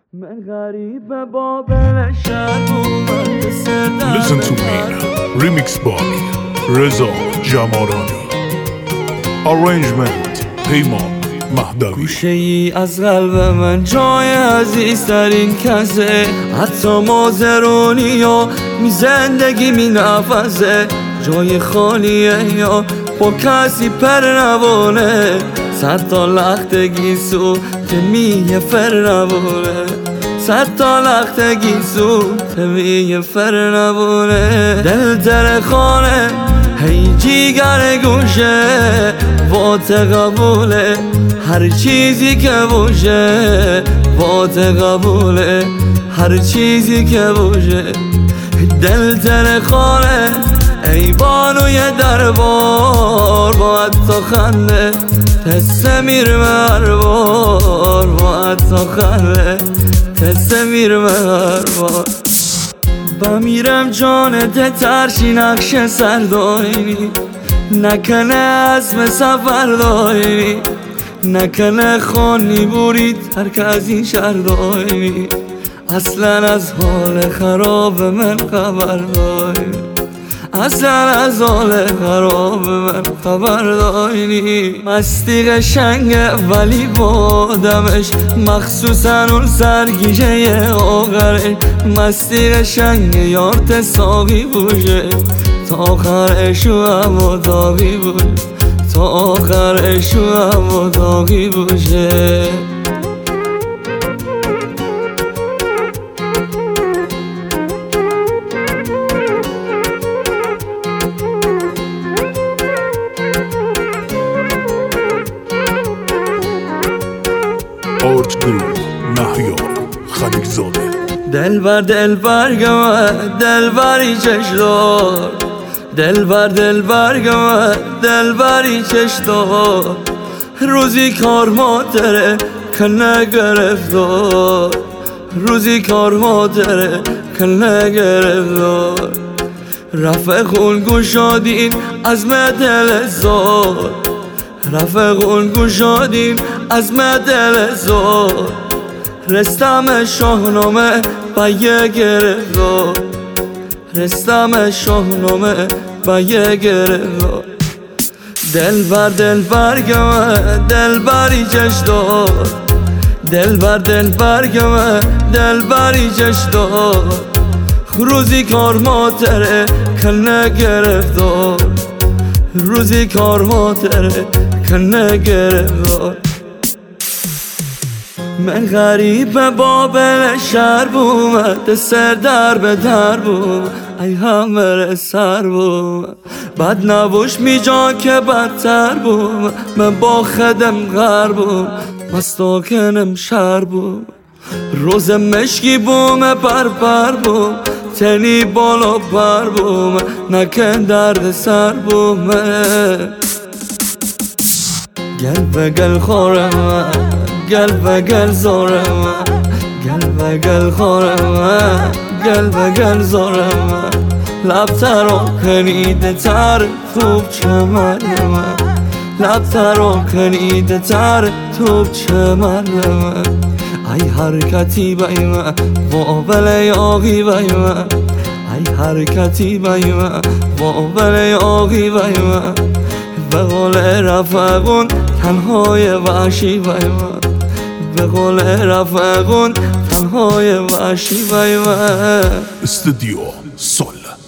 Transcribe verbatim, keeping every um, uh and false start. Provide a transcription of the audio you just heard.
من غریب بابل شهر بومد سردر. Listen to me now. Remix by Reza Jamarani. Arrangement پیمان مهدوی. گوشه ای از قلب من جای عزیزترین کسه، حتی مازرونی یا می زندگی می نفسه. جای خالیه یا با کسی پر نبونه، صد تا لختگی سو تمیه فر نبونه، صد تا لختگی سو تمیه فر نبونه. دل در خانه هی جیگر گوشه، وات قبوله هر چیزی که بوشه، وات قبوله هر چیزی که بوشه. دل در خانه ای بانوی دربار، با حتی خنده تسته میرمه هر بار، با حتی خنده تسته میرمه هر بار. بمیرم جانت ترشی نقش سرداینی، نکنه اسم سفر داینی، نکنه خانی بورید هرک از این شهر داینی. اصلا از حال خراب من خبر داینی، اصلا از حال خراب من خبر داینی. مستی قشنگه ولی بادمش، مخصوصا اون سرگیجه آخرش. مستی قشنگه یارت ساقی بوشه، تا آخرشو هم داغی بوشه، تا آخرشو هم داغی بوشه. آرت گروه مهیار خلیقزاده. دلبر دلبر گمه دلبری چشدار، دلبر دلبر گمه دلبری چشدار. روزی کار مادره کنه گرفتار، روزی کار مادره کنه گرفتار. رفع خون گشادین از دل زار، رفع خون گشادین از دل زار. رستم شاهنامه با یه گرفتار، رستم شاهنامه با یه گرفتار. دلبر دلبر گمه دلبری چشدار، دلبر دلبر گمه دلبری چشدار. روزی کار ماتره کنه گرفتار، روزی کار ماتره کنه گرفتار. من غریب بابل شهر بومد سردر به در بومد، ای همه سر بومد. بد نبوش می جا که بدتر بومد، من با خدم غر بومد، مستاکنم شهر بومد. روز مشکی بومه پر پر بومد، تنی بالا پر بومد، نکن درد سر بومد. گل به گل خورم، گل به گل زارم، گل به گل خورم، گل به گل زارم. لب ترا کنیده تر توب چمنم، لب ترا کنیده تر توب چمنم. ای حرکتی بای من بابل یاقی بای من، ای حرکتی بای من بابل یاقی بای من. به قول رفقون تنهای وحشی بای من، به قول رفقون تنهای وحشی بای من. استودیو سول